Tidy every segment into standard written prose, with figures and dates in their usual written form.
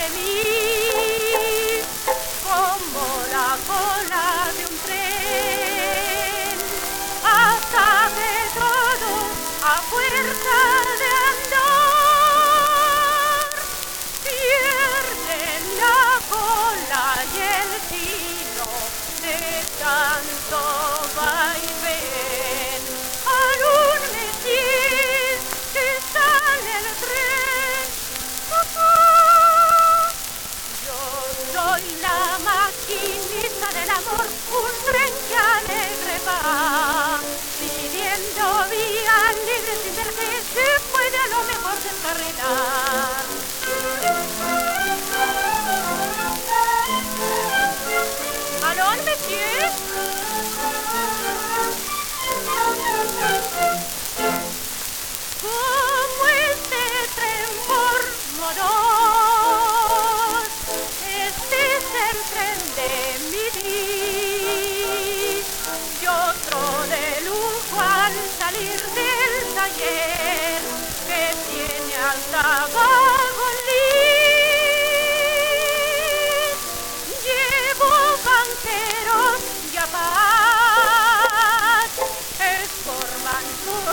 de mí, como la cola de un tren, hasta que todo a fuerza de andar pierden la cola y el tino de tanto vaivén. Al un Messier que sale el tren, yo soy la maquinista del amor, un tren que alegre va, pidiendo vías libres sin ver que se puede a lo mejor descarrilar. ¿Aló, Messier? Como este tren por modos, este es el tren de mi vida, y otro de lujo al salir del taller, que tiene hasta Valladolid. Llevo banqueros y abad, Sportman,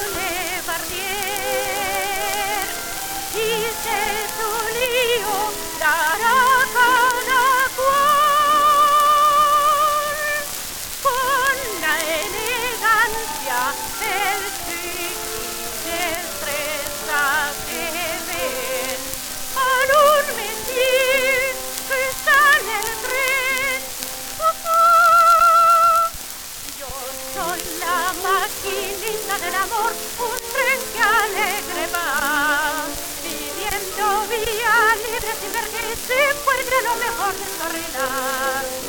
Bardier, y se su lío dará cada cual con la elegancia, el chic y destreza que ven. Al un Messier que sale el tren, yo soy la maquinista del amor, un tren que alegre va, pidiendo vía libre sin ver que se puede a lo mejor descarrilar.